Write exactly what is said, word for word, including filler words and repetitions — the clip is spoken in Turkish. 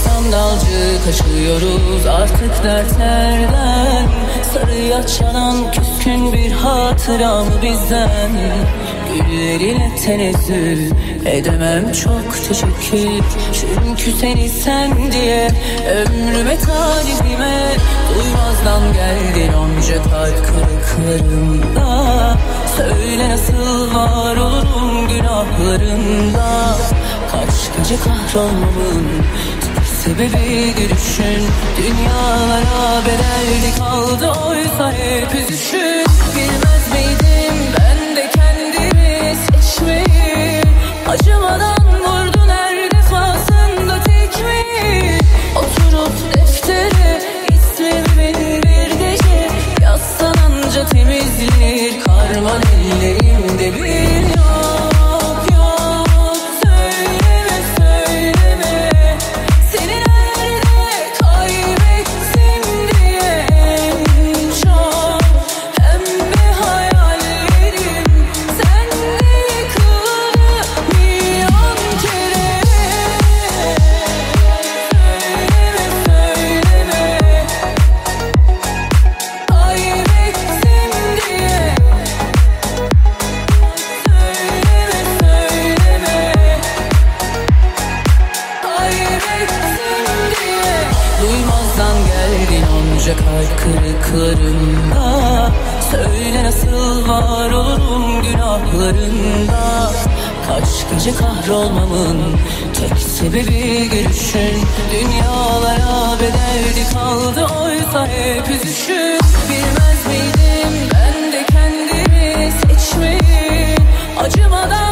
Sandalcı kaçıyoruz artık dertlerden. Sarıya çalan küskün bir hatıra mı bizden? Güllerine tenezzül edemem çok teşekkür. Çünkü seni sen diye ömrüme talibime duymazdan geldin onca kalp kırıklarımda. Söyle nasıl var olurum günahlarında? Kaç gece kahrolmamın sebebi gülüşün. Dünyalara bedelli kaldı oysa hep üzüşün. Bilmez miydim ben de kendimi seçmeyi? Acımadan vurdun her defasında tekmeyi. Oturup deftere ismimin bir gece yazsan anca temizlenir karman ellerimde bir yok. Kalp kırıklarında söyle nasıl var olurum günahlarında? Kaç gece kahrolmamın tek sebebi gülüşün. Dünyalara bedelli kaldı oysa hep üzüşün. Bilmez miydim ben de kendimi seçmeyi? Acımadan